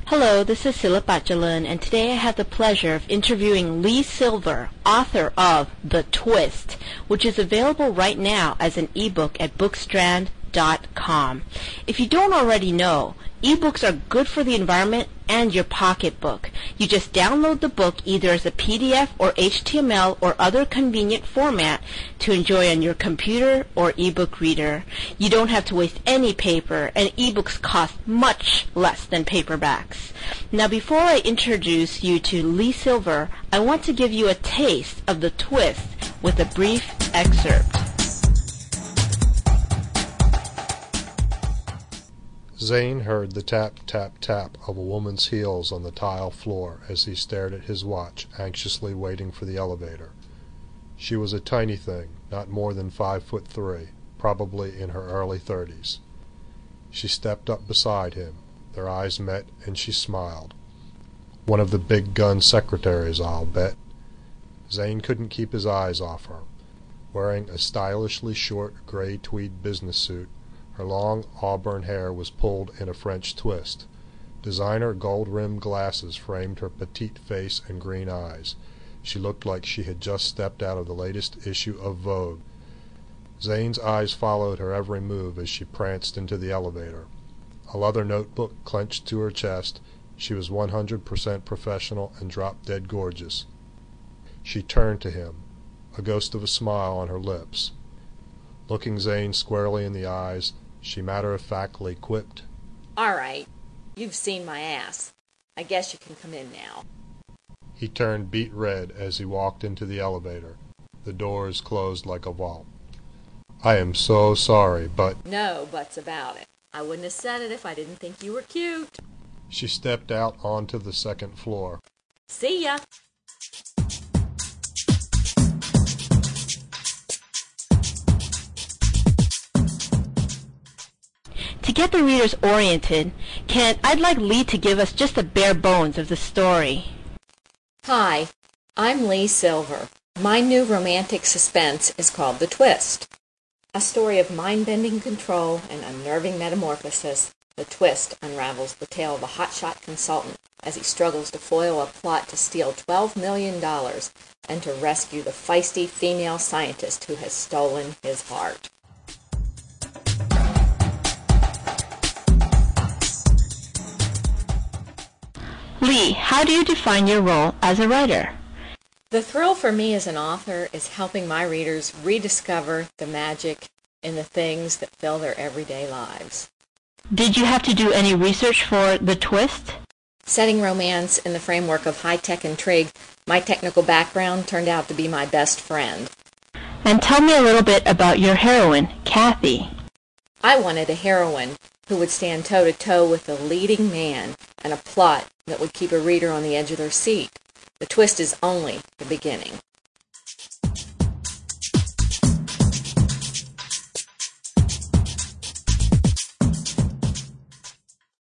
Hello, this is Silpa Jalan, and today I have the pleasure of interviewing Lee Silver, author of The Twist, which is available right now as an ebook at bookstrand.com. If you don't already know, ebooks are good for the environment and your pocketbook. You just download the book either as a PDF or HTML or other convenient format to enjoy on your computer or ebook reader. You don't have to waste any paper, and ebooks cost much less than paperbacks. Now, before I introduce you to Lee Silver, I want to give you a taste of The Twist with a brief excerpt. Zane heard the tap-tap-tap of a woman's heels on the tile floor as he stared at his watch, anxiously waiting for the elevator. She was a tiny thing, not more than 5'3", probably in her early 30s. She stepped up beside him. Their eyes met, and she smiled. One of the big gun secretaries, I'll bet. Zane couldn't keep his eyes off her. Wearing a stylishly short gray tweed business suit, her long auburn hair was pulled in a French twist. Designer gold-rimmed glasses framed her petite face and green eyes. She looked like she had just stepped out of the latest issue of Vogue. Zane's eyes followed her every move as she pranced into the elevator. A leather notebook clenched to her chest, she was 100% professional and drop-dead gorgeous. She turned to him, a ghost of a smile on her lips. Looking Zane squarely in the eyes, she matter-of-factly quipped, "All right, you've seen my ass. I guess you can come in now." He turned beet red as he walked into the elevator. The doors closed like a vault. "I am so sorry, but—" "No buts about it. I wouldn't have said it if I didn't think you were cute." She stepped out onto the second floor. "See ya." To get the readers oriented, I'd like Lee to give us just the bare bones of the story. Hi, I'm Lee Silver. My new romantic suspense is called The Twist. A story of mind-bending control and unnerving metamorphosis, The Twist unravels the tale of a hotshot consultant as he struggles to foil a plot to steal $12 million and to rescue the feisty female scientist who has stolen his heart. Lee, how do you define your role as a writer? The thrill for me as an author is helping my readers rediscover the magic in the things that fill their everyday lives. Did you have to do any research for The Twist? Setting romance in the framework of high-tech intrigue, my technical background turned out to be my best friend. And tell me a little bit about your heroine, Kathy. I wanted a heroine who would stand toe-to-toe with the leading man and a plot that would keep a reader on the edge of their seat. The twist is only the beginning.